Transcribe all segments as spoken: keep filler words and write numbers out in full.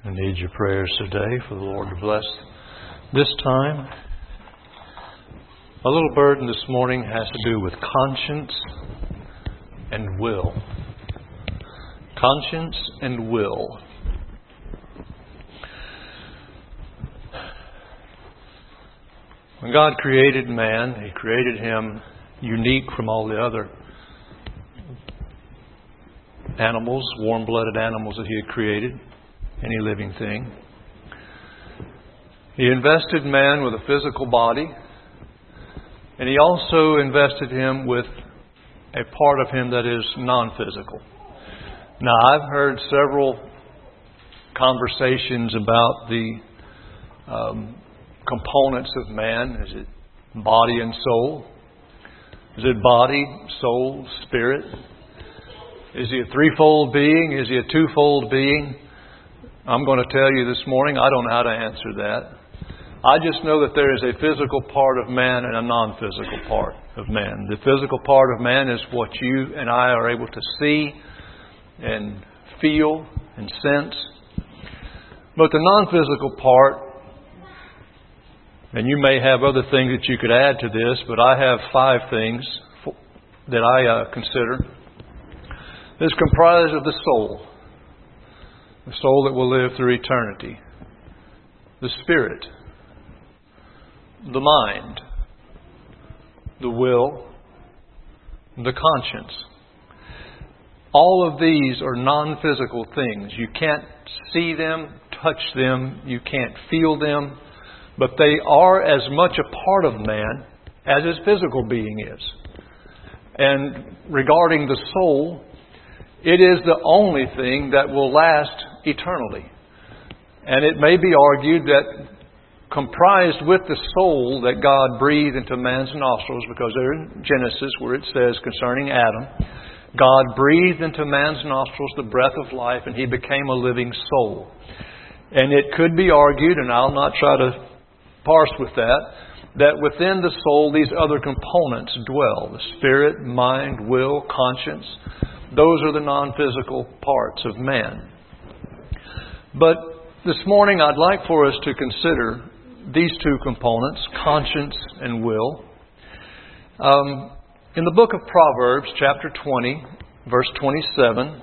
I need your prayers today for the Lord to bless this time. A little burden this morning has to do with conscience and will. Conscience and will. When God created man, He created him unique from all the other animals, warm-blooded animals that He had created, any living thing. He invested man with a physical body, and He also invested him with a part of him that is non-physical. Now, I've heard several conversations about the um, components of man. Is it body and soul? Is it body, soul, spirit? Is He a threefold being? Is He a twofold being? I'm going to tell you this morning, I don't know how to answer that. I just know that there is a physical part of man and a non-physical part of man. The physical part of man is what you and I are able to see and feel and sense. But the non-physical part, and you may have other things that you could add to this, but I have five things that I uh, consider. It's comprised of the soul. The soul that will live through eternity. The spirit. The mind. The will. The conscience. All of these are non-physical things. You can't see them, touch them, you can't feel them, but they are as much a part of man as his physical being is. And regarding the soul, it is the only thing that will last eternally. And it may be argued that comprised with the soul that God breathed into man's nostrils, because there in Genesis where it says concerning Adam, God breathed into man's nostrils the breath of life and he became a living soul. And it could be argued, and I'll not try to parse with that, that within the soul these other components dwell. The spirit, mind, will, conscience. Those are the non-physical parts of man. But this morning I'd like for us to consider these two components, conscience and will. Um, in the book of Proverbs, chapter twenty, verse twenty-seven,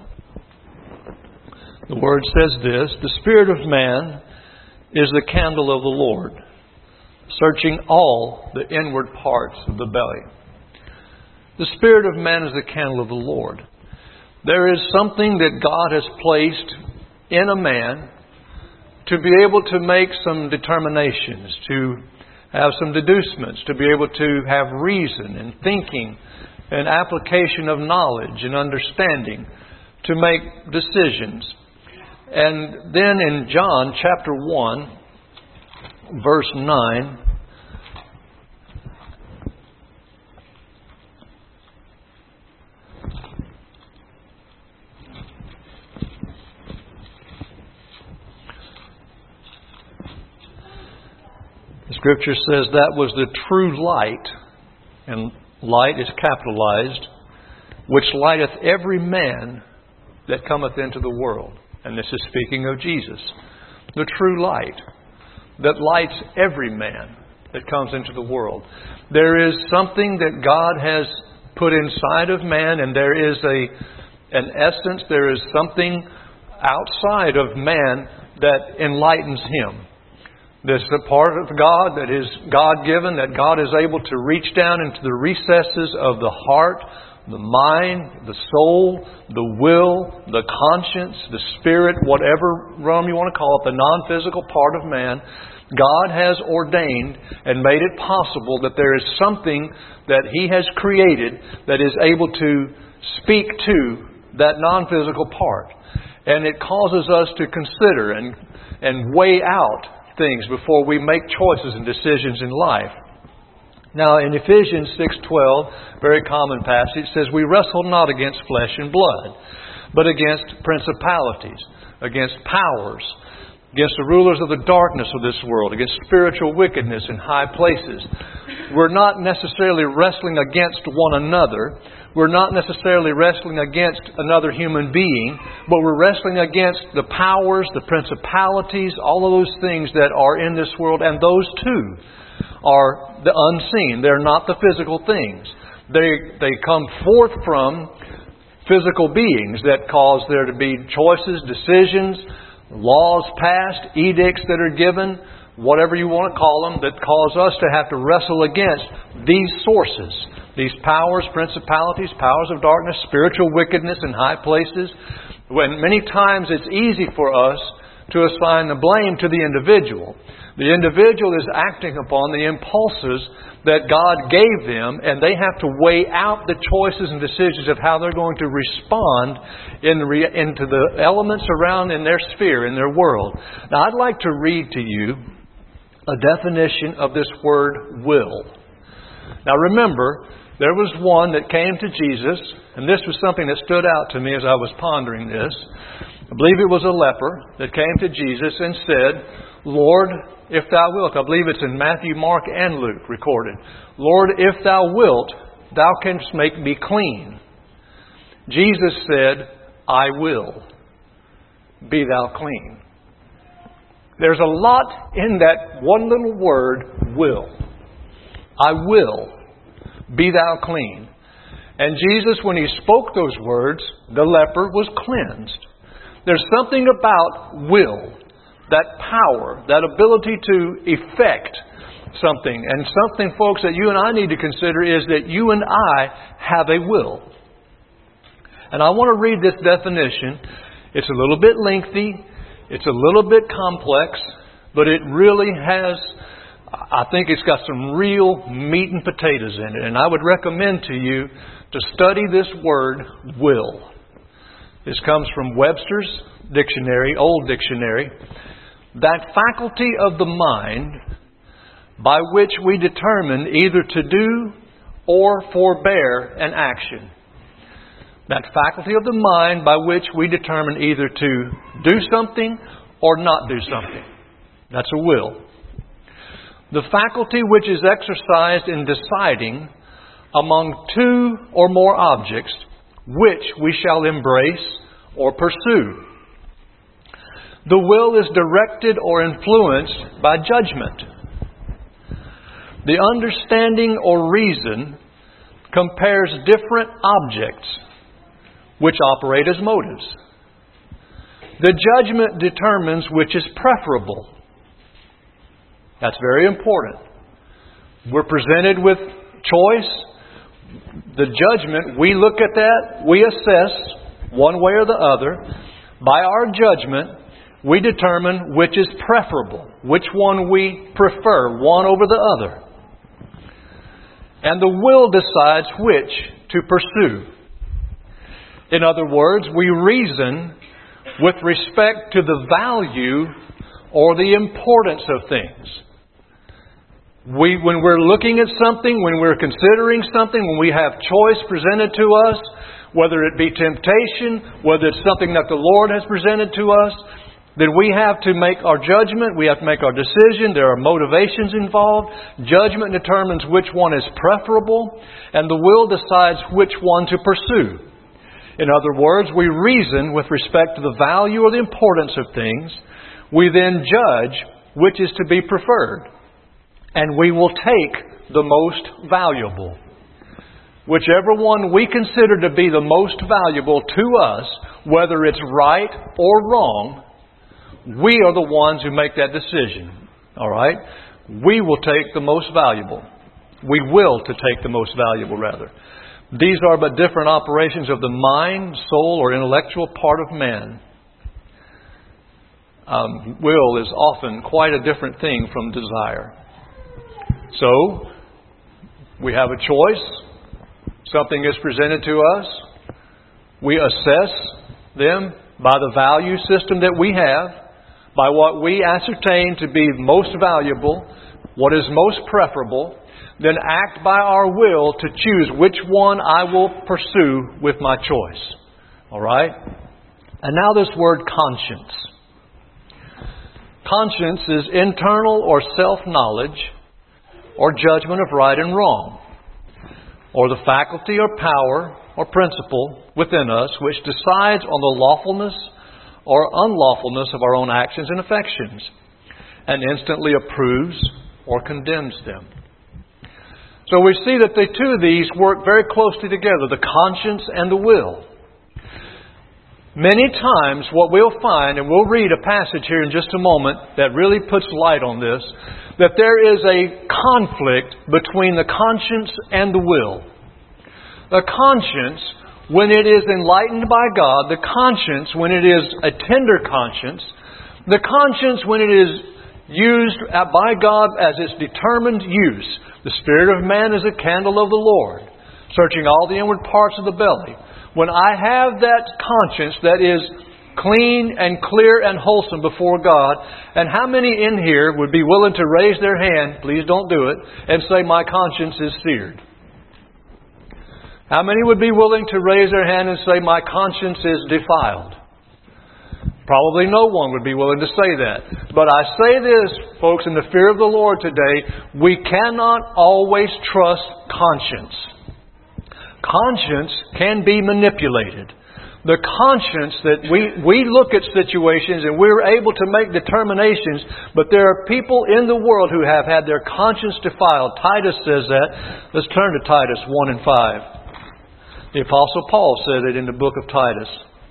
the word says this: "The spirit of man is the candle of the Lord, searching all the inward parts of the belly." The spirit of man is the candle of the Lord. There is something that God has placed in a man to be able to make some determinations, to have some deducements, to be able to have reason and thinking and application of knowledge and understanding to make decisions. And then in John chapter one, verse nine, the Scripture says that was the true light, and light is capitalized, which lighteth every man that cometh into the world. And this is speaking of Jesus. The true light that lights every man that comes into the world. There is something that God has put inside of man, and there is a an essence, there is something outside of man that enlightens him. This is a part of God that is God-given, that God is able to reach down into the recesses of the heart, the mind, the soul, the will, the conscience, the spirit, whatever realm you want to call it, the non-physical part of man. God has ordained and made it possible that there is something that He has created that is able to speak to that non-physical part. And it causes us to consider and, and weigh out things before we make choices and decisions in life. Now in Ephesians six twelve, very common passage, says, "We wrestle not against flesh and blood, but against principalities, against powers, against the rulers of the darkness of this world, against spiritual wickedness in high places." we're not necessarily wrestling against one another. We're not necessarily wrestling against another human being, but we're wrestling against the powers, the principalities, all of those things that are in this world. And those too are the unseen. They're not the physical things. They, they come forth from physical beings that cause there to be choices, decisions, laws passed, edicts that are given, whatever you want to call them, that cause us to have to wrestle against these sources. These powers, principalities, powers of darkness, spiritual wickedness in high places. When many times it's easy for us to assign the blame to the individual. The individual is acting upon the impulses that God gave them, and they have to weigh out the choices and decisions of how they're going to respond in the re- into the elements around in their sphere, in their world. Now, I'd like to read to you a definition of this word will. Now, remember, there was one that came to Jesus, and this was something that stood out to me as I was pondering this. I believe it was a leper that came to Jesus and said, Lord, if thou wilt. I believe it's in Matthew, Mark, and Luke recorded. Lord, if thou wilt, thou canst make me clean. Jesus said, I will. Be thou clean. There's a lot in that one little word, will. I will. Be thou clean. And Jesus, when He spoke those words, the leper was cleansed. There's something about will, that power, that ability to effect something. And something, folks, that you and I need to consider is that you and I have a will. And I want to read this definition. It's a little bit lengthy. It's a little bit complex. But it really has, I think it's got some real meat and potatoes in it. And I would recommend to you to study this word, will. This comes from Webster's Dictionary, Old Dictionary. That faculty of the mind by which we determine either to do or forbear an action. That faculty of the mind by which we determine either to do something or not do something. That's a will. The faculty which is exercised in deciding among two or more objects which we shall embrace or pursue. The will is directed or influenced by judgment. The understanding or reason compares different objects which operate as motives. The judgment determines which is preferable. That's very important. We're presented with choice. The judgment, we look at that, we assess one way or the other. By our judgment, we determine which is preferable, which one we prefer, one over the other. And the will decides which to pursue. In other words, we reason with respect to the value or the importance of things. We, when we're looking at something, when we're considering something, when we have choice presented to us, whether it be temptation, whether it's something that the Lord has presented to us, then we have to make our judgment, we have to make our decision. There are motivations involved. Judgment determines which one is preferable, and the will decides which one to pursue. In other words, we reason with respect to the value or the importance of things. We then judge which is to be preferred. And we will take the most valuable. Whichever one we consider to be the most valuable to us, whether it's right or wrong, we are the ones who make that decision. All right? We will take the most valuable. We will to take the most valuable, rather. These are but different operations of the mind, soul, or intellectual part of man. Um, will is often quite a different thing from desire. So, we have a choice. Something is presented to us. We assess them by the value system that we have, by what we ascertain to be most valuable, what is most preferable, then act by our will to choose which one I will pursue with my choice. All right? And now this word conscience. Conscience is internal or self-knowledge or judgment of right and wrong, or the faculty or power or principle within us which decides on the lawfulness or unlawfulness of our own actions and affections, and instantly approves or condemns them. So we see that the two of these work very closely together, the conscience and the will. Many times what we'll find, and we'll read a passage here in just a moment that really puts light on this, that there is a conflict between the conscience and the will. The conscience, when it is enlightened by God, the conscience, when it is a tender conscience, the conscience, when it is used by God as its determined use. The spirit of man is a candle of the Lord, searching all the inward parts of the belly. When I have that conscience that is clean and clear and wholesome before God, and how many in here would be willing to raise their hand, please don't do it, and say, my conscience is seared? How many would be willing to raise their hand and say, my conscience is defiled? Probably no one would be willing to say that. But I say this, folks, in the fear of the Lord today, we cannot always trust conscience. Conscience can be manipulated. The conscience that we, we look at situations and we're able to make determinations, but there are people in the world who have had their conscience defiled. Titus says that. Let's turn to Titus one and five. The Apostle Paul said it in the book of Titus.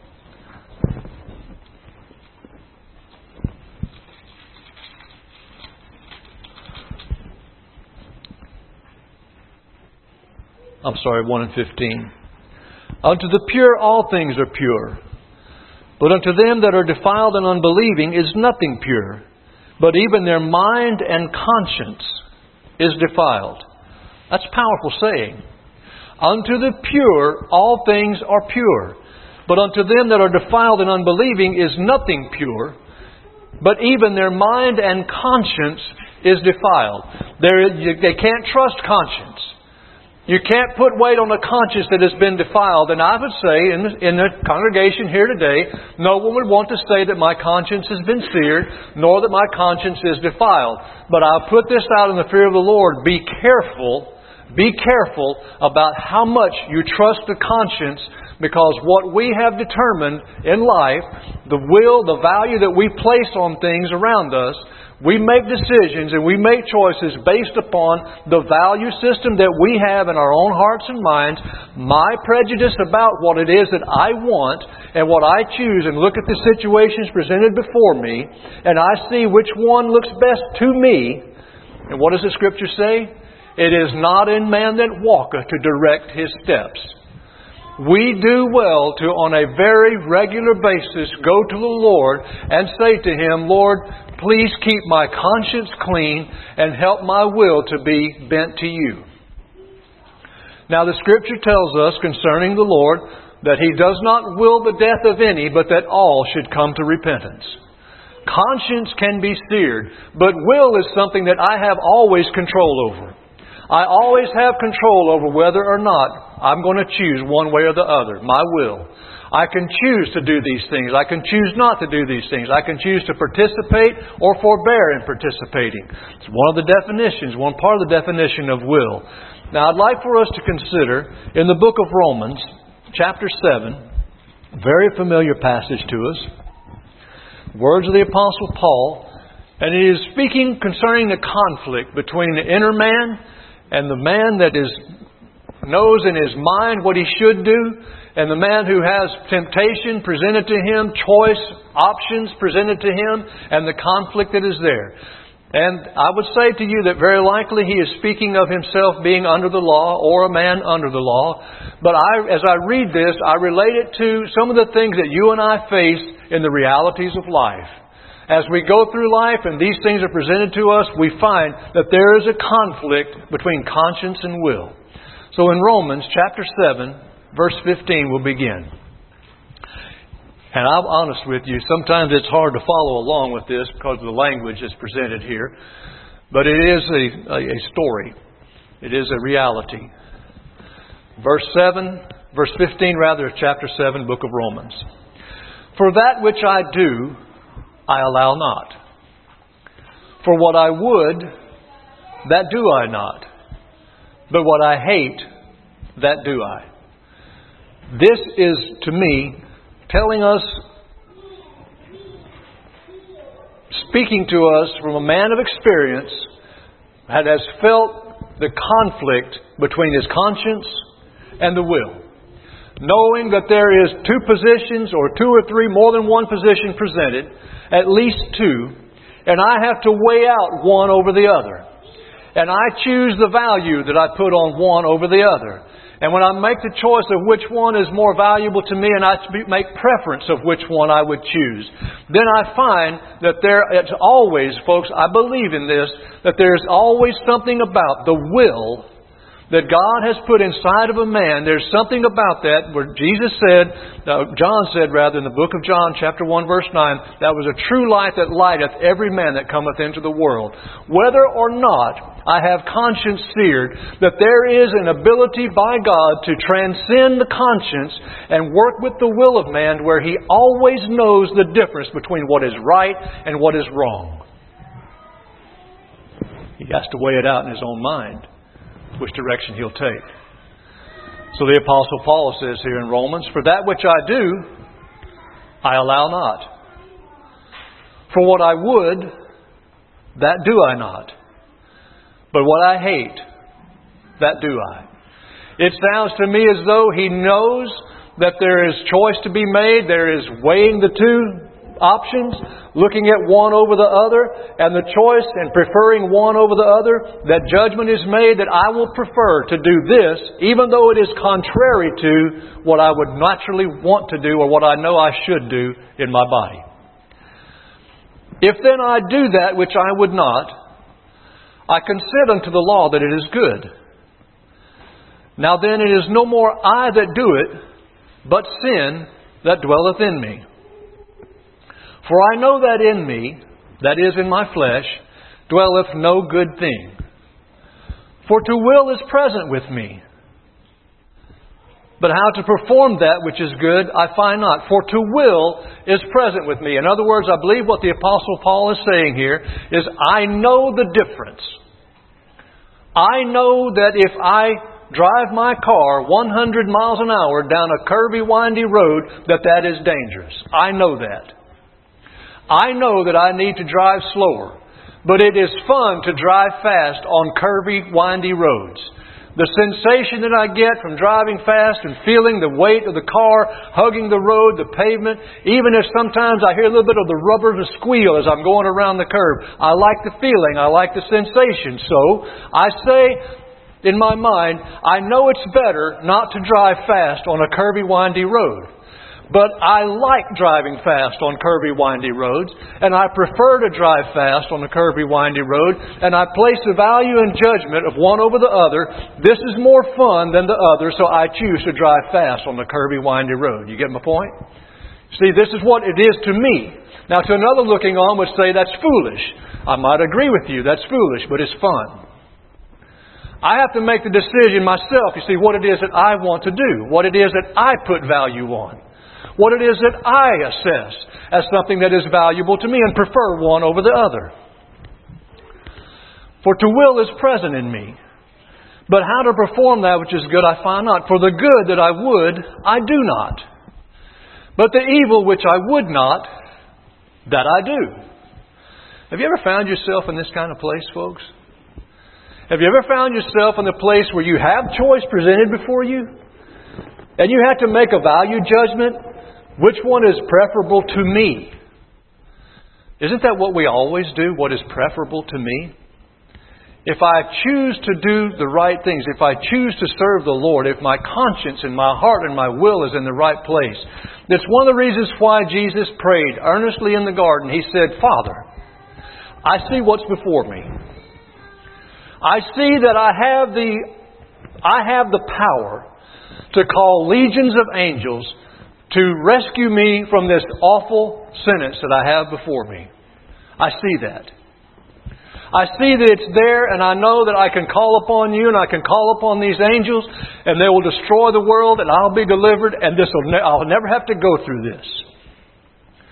I'm sorry, one and fifteen. Unto the pure all things are pure, but unto them that are defiled and unbelieving is nothing pure, but even their mind and conscience is defiled. That's a powerful saying. Unto the pure all things are pure, but unto them that are defiled and unbelieving is nothing pure, but even their mind and conscience is defiled. There, they can't trust conscience. You can't put weight on a conscience that has been defiled. And I would say in the, in the congregation here today, no one would want to say that my conscience has been seared, nor that my conscience is defiled. But I'll put this out in the fear of the Lord. Be careful, be careful about how much you trust the conscience, because what we have determined in life, the will, the value that we place on things around us, we make decisions and we make choices based upon the value system that we have in our own hearts and minds, my prejudice about what it is that I want and what I choose, and look at the situations presented before me, and I see which one looks best to me. And what does the Scripture say? It is not in man that walketh to direct his steps. We do well to, on a very regular basis, go to the Lord and say to Him, Lord, please keep my conscience clean and help my will to be bent to You. Now the Scripture tells us concerning the Lord that He does not will the death of any, but that all should come to repentance. Conscience can be seared, but will is something that I have always control over. I always have control over whether or not I'm going to choose one way or the other. My will. I can choose to do these things. I can choose not to do these things. I can choose to participate or forbear in participating. It's one of the definitions, one part of the definition of will. Now I'd like for us to consider in the book of Romans, chapter seven, very familiar passage to us. Words of the Apostle Paul. And he is speaking concerning the conflict between the inner man and the man that is knows in his mind what he should do, and the man who has temptation presented to him, choice, options presented to him, and the conflict that is there. And I would say to you that very likely he is speaking of himself being under the law or a man under the law. But I, as I read this, I relate it to some of the things that you and I face in the realities of life. As we go through life and these things are presented to us, we find that there is a conflict between conscience and will. So in Romans chapter seven, verse fifteen, we'll begin. And I'm honest with you, sometimes it's hard to follow along with this because of the language that's presented here. But it is a, a, a story. It is a reality. Verse seven, verse fifteen rather, of chapter seven, book of Romans. For that which I do, I allow not. For what I would, that do I not. But what I hate, that do I. This is, to me, telling us, speaking to us from a man of experience that has felt the conflict between his conscience and the will. Knowing that there is two positions or two or three, more than one position presented, at least two, and I have to weigh out one over the other. And I choose the value that I put on one over the other. And when I make the choice of which one is more valuable to me, and I make preference of which one I would choose, then I find that there, it's always, folks, I believe in this, that there's always something about the will that God has put inside of a man. There's something about that where Jesus said, uh, John said rather in the book of John chapter one verse nine, that was a true light that lighteth every man that cometh into the world. Whether or not I have conscience seared, that there is an ability by God to transcend the conscience and work with the will of man where He always knows the difference between what is right and what is wrong. He has to weigh it out in his own mind, which direction he'll take. So the Apostle Paul says here in Romans, for that which I do, I allow not. For what I would, that do I not. But what I hate, that do I. It sounds to me as though he knows that there is choice to be made. There is weighing the two options, looking at one over the other, and the choice and preferring one over the other, that judgment is made that I will prefer to do this, even though it is contrary to what I would naturally want to do or what I know I should do in my body. If then I do that which I would not, I consent unto the law that it is good. Now then it is no more I that do it, but sin that dwelleth in me. For I know that in me, that is in my flesh, dwelleth no good thing. For to will is present with me. But how to perform that which is good, I find not. For to will is present with me. In other words, I believe what the Apostle Paul is saying here is I know the difference. I know that if I drive my car one hundred miles an hour down a curvy, windy road, that that is dangerous. I know that. I know that I need to drive slower, but it is fun to drive fast on curvy, windy roads. The sensation that I get from driving fast and feeling the weight of the car, hugging the road, the pavement, even if sometimes I hear a little bit of the rubber to squeal as I'm going around the curve. I like the feeling. I like the sensation. So I say in my mind, I know it's better not to drive fast on a curvy, windy road. But I like driving fast on curvy, windy roads, and I prefer to drive fast on a curvy, windy road, and I place the value and judgment of one over the other. This is more fun than the other, so I choose to drive fast on the curvy, windy road. You get my point? See, this is what it is to me. Now, to another looking on would say that's foolish. I might agree with you, that's foolish, but it's fun. I have to make the decision myself, you see, what it is that I want to do, what it is that I put value on. What it is that I assess as something that is valuable to me and prefer one over the other. For to will is present in me, but how to perform that which is good I find not. For the good that I would, I do not. But the evil which I would not, that I do. Have you ever found yourself in this kind of place, folks? Have you ever found yourself in the place where you have choice presented before you? And you have to make a value judgment? Which one is preferable to me? Isn't that what we always do? What is preferable to me? If I choose to do the right things, if I choose to serve the Lord, if my conscience and my heart and my will is in the right place, that's one of the reasons why Jesus prayed earnestly in the garden. He said, Father, I see what's before me. I see that I have the, I have the power to call legions of angels to rescue me from this awful sentence that I have before me. I see that. I see that it's there, and I know that I can call upon you and I can call upon these angels, and they will destroy the world, and I'll be delivered, and this will ne- I'll never have to go through this.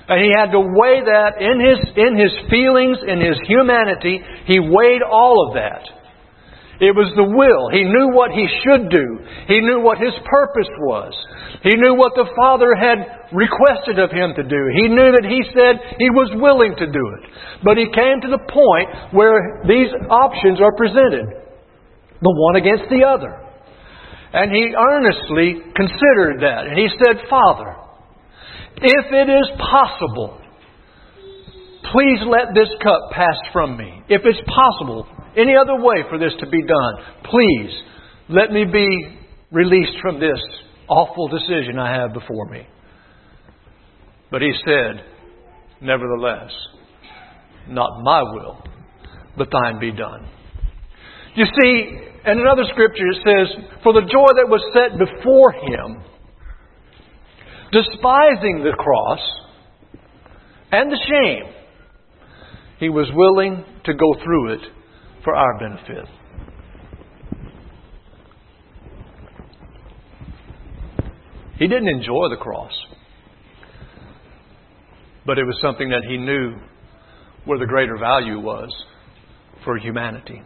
And He had to weigh that in His, in His feelings, in His humanity. He weighed all of that. It was the will. He knew what He should do. He knew what His purpose was. He knew what the Father had requested of Him to do. He knew that He said He was willing to do it. But He came to the point where these options are presented, the one against the other. And He earnestly considered that. And He said, Father, if it is possible, please let this cup pass from me. If it's possible, any other way for this to be done, please let me be released from this awful decision I have before me. But He said, nevertheless, not my will, but thine be done. You see, in another scripture it says, for the joy that was set before Him, despising the cross and the shame, He was willing to go through it for our benefit. He didn't enjoy the cross, but it was something that He knew where the greater value was for humanity.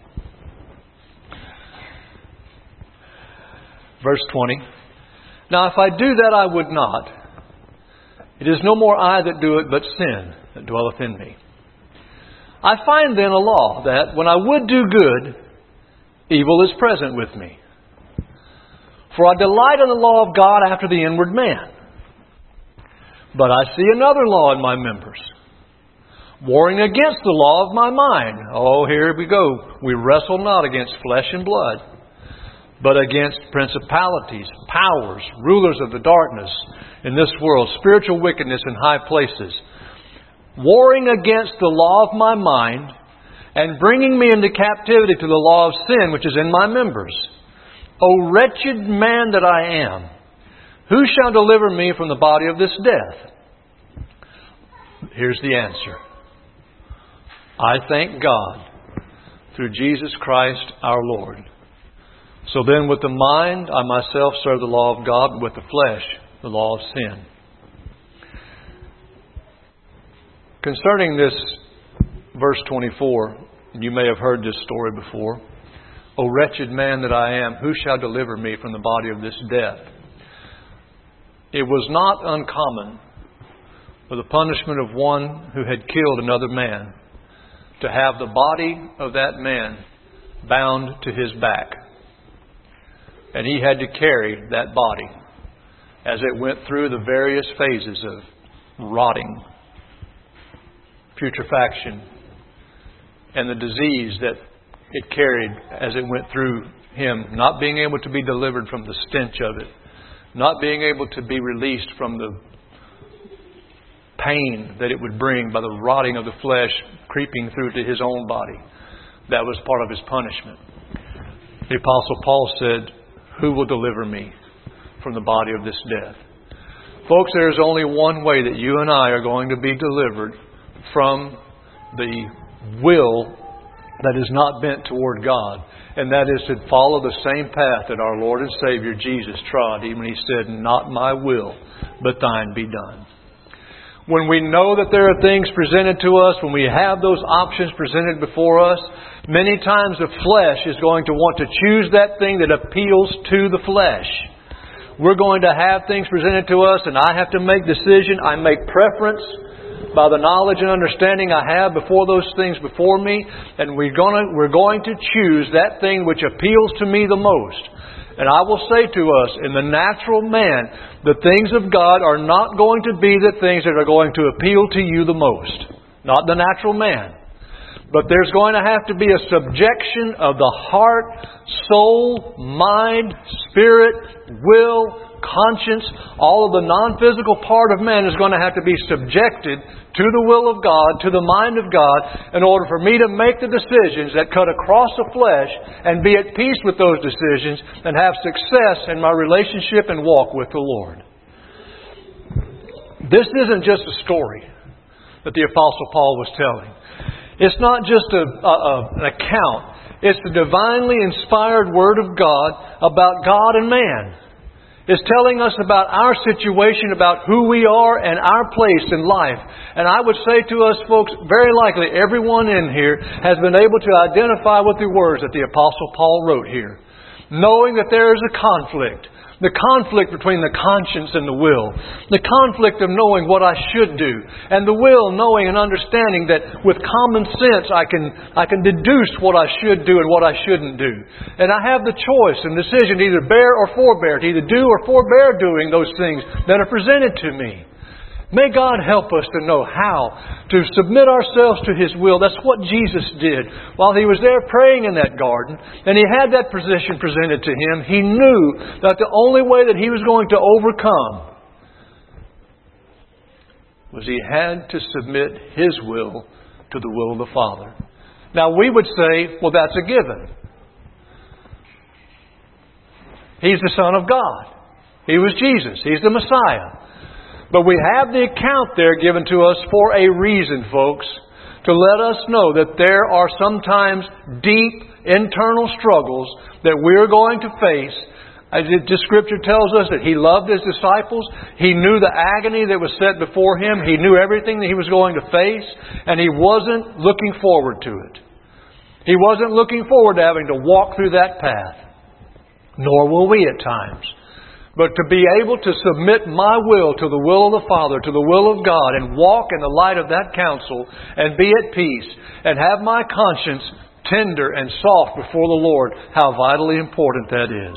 Verse twenty. Now if I do that, I would not. It is no more I that do it, but sin that dwelleth in me. I find then a law that when I would do good, evil is present with me. For I delight in the law of God after the inward man. But I see another law in my members, warring against the law of my mind. Oh, here we go. We wrestle not against flesh and blood, but against principalities, powers, rulers of the darkness in this world, spiritual wickedness in high places. Warring against the law of my mind, and bringing me into captivity to the law of sin which is in my members. O wretched man that I am, who shall deliver me from the body of this death? Here's the answer. I thank God through Jesus Christ our Lord. So then with the mind I myself serve the law of God, but with the flesh the law of sin. Concerning this verse twenty-four, you may have heard this story before. O wretched man that I am, who shall deliver me from the body of this death? It was not uncommon for the punishment of one who had killed another man to have the body of that man bound to his back. And he had to carry that body as it went through the various phases of rotting, putrefaction, and the disease that it carried as it went through him, not being able to be delivered from the stench of it, not being able to be released from the pain that it would bring by the rotting of the flesh creeping through to his own body. That was part of his punishment. The Apostle Paul said, who will deliver me from the body of this death? Folks, there is only one way that you and I are going to be delivered from the will that is not bent toward God. And that is to follow the same path that our Lord and Savior Jesus trod, even when He said, not my will, but thine be done. When we know that there are things presented to us, when we have those options presented before us, many times the flesh is going to want to choose that thing that appeals to the flesh. We're going to have things presented to us, and I have to make decision. I make preference by the knowledge and understanding I have before those things before me, and we're going to, we're going to choose that thing which appeals to me the most. And I will say to us, in the natural man, the things of God are not going to be the things that are going to appeal to you the most. Not the natural man. But there's going to have to be a subjection of the heart, soul, mind, spirit, will, conscience. All of the non-physical part of man is going to have to be subjected to the will of God, to the mind of God, in order for me to make the decisions that cut across the flesh and be at peace with those decisions and have success in my relationship and walk with the Lord. This isn't just a story that the Apostle Paul was telling. It's not just a, a, an account. It's the divinely inspired Word of God about God and man. It's telling us about our situation, about who we are and our place in life. And I would say to us folks, very likely everyone in here has been able to identify with the words that the Apostle Paul wrote here. Knowing that there is a conflict. The conflict between the conscience and the will. The conflict of knowing what I should do. And the will knowing and understanding that with common sense I can, I can deduce what I should do and what I shouldn't do. And I have the choice and decision to either bear or forbear, to either do or forbear doing those things that are presented to me. May God help us to know how to submit ourselves to His will. That's what Jesus did while He was there praying in that garden. And He had that position presented to Him. He knew that the only way that He was going to overcome was He had to submit His will to the will of the Father. Now we would say, well, that's a given. He's the Son of God. He was Jesus. He's the Messiah. But we have the account there given to us for a reason, folks. To let us know that there are sometimes deep internal struggles that we're going to face. As the Scripture tells us that He loved His disciples. He knew the agony that was set before Him. He knew everything that He was going to face. And He wasn't looking forward to it. He wasn't looking forward to having to walk through that path. Nor will we at times. But to be able to submit my will to the will of the Father, to the will of God, and walk in the light of that counsel, and be at peace, and have my conscience tender and soft before the Lord, how vitally important that is.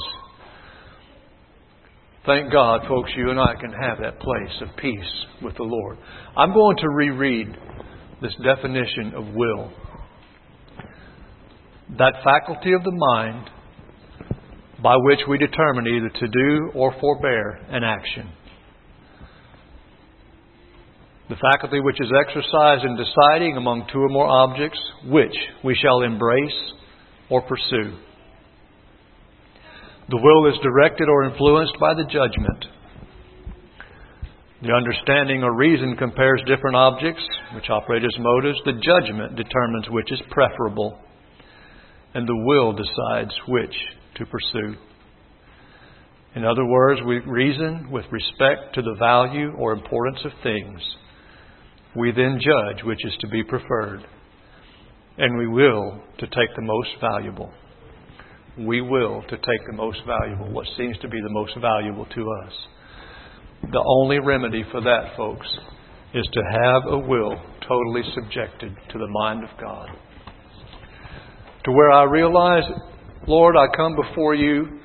Thank God, folks, you and I can have that place of peace with the Lord. I'm going to reread this definition of will. That faculty of the mind by which we determine either to do or forbear an action. The faculty which is exercised in deciding among two or more objects which we shall embrace or pursue. The will is directed or influenced by the judgment. The understanding or reason compares different objects which operate as motives. The judgment determines which is preferable. And the will decides which to pursue. In other words, we reason with respect to the value or importance of things. We then judge which is to be preferred. And we will to take the most valuable. We will to take the most valuable, what seems to be the most valuable to us. The only remedy for that, folks, is to have a will totally subjected to the mind of God. To where I realize, Lord, I come before You.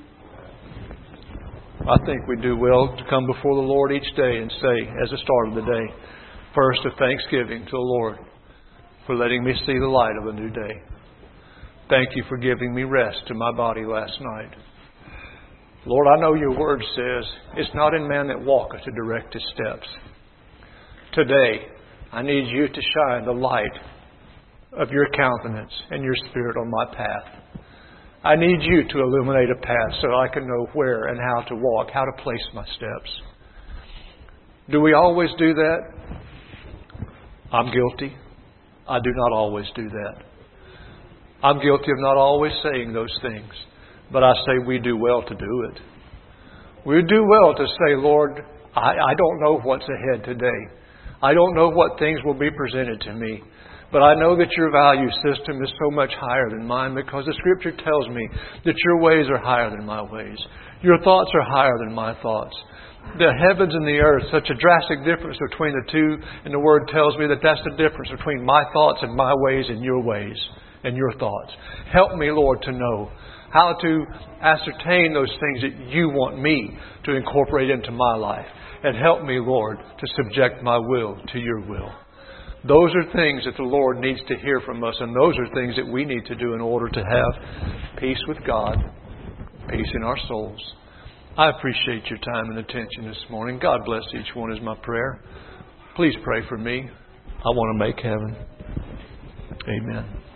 I think we do well to come before the Lord each day and say, as a start of the day, first a thanksgiving to the Lord for letting me see the light of a new day. Thank You for giving me rest to my body last night. Lord, I know Your Word says, it's not in man that walketh to direct his steps. Today, I need You to shine the light of Your countenance and Your Spirit on my path. I need You to illuminate a path so I can know where and how to walk, how to place my steps. Do we always do that? I'm guilty. I do not always do that. I'm guilty of not always saying those things. But I say we do well to do it. We do well to say, Lord, I, I don't know what's ahead today. I don't know what things will be presented to me. But I know that Your value system is so much higher than mine because the Scripture tells me that Your ways are higher than my ways. Your thoughts are higher than my thoughts. The heavens and the earth, such a drastic difference between the two. And the Word tells me that that's the difference between my thoughts and my ways and Your ways and Your thoughts. Help me, Lord, to know how to ascertain those things that You want me to incorporate into my life. And help me, Lord, to subject my will to Your will. Those are things that the Lord needs to hear from us, and those are things that we need to do in order to have peace with God, peace in our souls. I appreciate your time and attention this morning. God bless each one is my prayer. Please pray for me. I want to make heaven. Amen.